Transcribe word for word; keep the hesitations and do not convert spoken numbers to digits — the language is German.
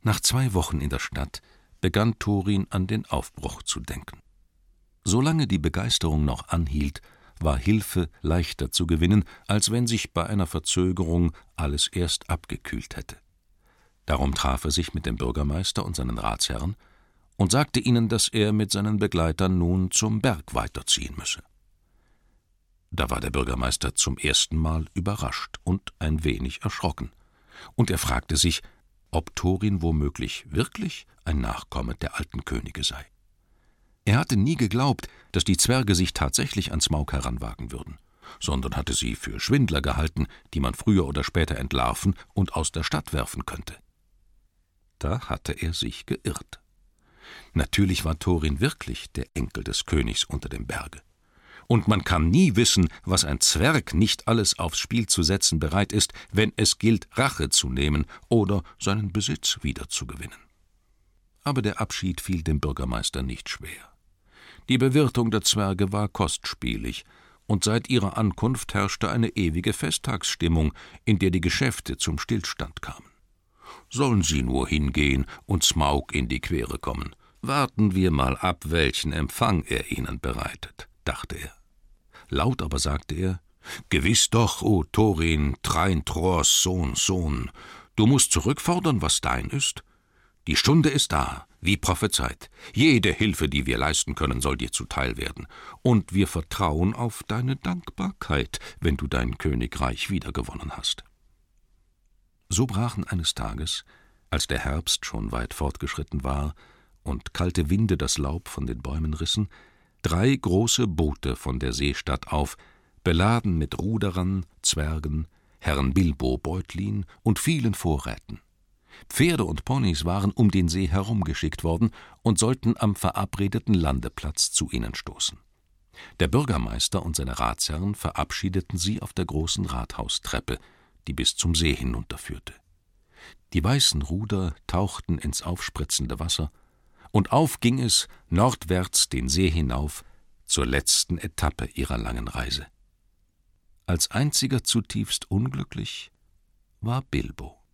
Nach zwei Wochen in der Stadt begann Thorin an den Aufbruch zu denken. Solange die Begeisterung noch anhielt, war Hilfe leichter zu gewinnen, als wenn sich bei einer Verzögerung alles erst abgekühlt hätte. Darum traf er sich mit dem Bürgermeister und seinen Ratsherren und sagte ihnen, dass er mit seinen Begleitern nun zum Berg weiterziehen müsse. Da war der Bürgermeister zum ersten Mal überrascht und ein wenig erschrocken, und er fragte sich, ob Thorin womöglich wirklich ein Nachkomme der alten Könige sei. Er hatte nie geglaubt, dass die Zwerge sich tatsächlich an Smaug heranwagen würden, sondern hatte sie für Schwindler gehalten, die man früher oder später entlarven und aus der Stadt werfen könnte. Da hatte er sich geirrt. Natürlich war Thorin wirklich der Enkel des Königs unter dem Berge. Und man kann nie wissen, was ein Zwerg nicht alles aufs Spiel zu setzen bereit ist, wenn es gilt, Rache zu nehmen oder seinen Besitz wiederzugewinnen. Aber der Abschied fiel dem Bürgermeister nicht schwer. Die Bewirtung der Zwerge war kostspielig, und seit ihrer Ankunft herrschte eine ewige Festtagsstimmung, in der die Geschäfte zum Stillstand kamen. Sollen sie nur hingehen und Smaug in die Quere kommen. Warten wir mal ab, welchen Empfang er ihnen bereitet, dachte er. Laut aber sagte er, »Gewiss doch, o Thorin, Train-Trors Sohn, Sohn, du musst zurückfordern, was dein ist. Die Stunde ist da, wie prophezeit. Jede Hilfe, die wir leisten können, soll dir zuteil werden. Und wir vertrauen auf deine Dankbarkeit, wenn du dein Königreich wiedergewonnen hast.« So brachen eines Tages, als der Herbst schon weit fortgeschritten war und kalte Winde das Laub von den Bäumen rissen, drei große Boote von der Seestadt auf, beladen mit Ruderern, Zwergen, Herrn Bilbo Beutlin und vielen Vorräten. Pferde und Ponys waren um den See herumgeschickt worden und sollten am verabredeten Landeplatz zu ihnen stoßen. Der Bürgermeister und seine Ratsherren verabschiedeten sie auf der großen Rathaustreppe, die bis zum See hinunterführte. Die weißen Ruder tauchten ins aufspritzende Wasser, und auf ging es nordwärts den See hinauf zur letzten Etappe ihrer langen Reise. Als einziger zutiefst unglücklich war Bilbo.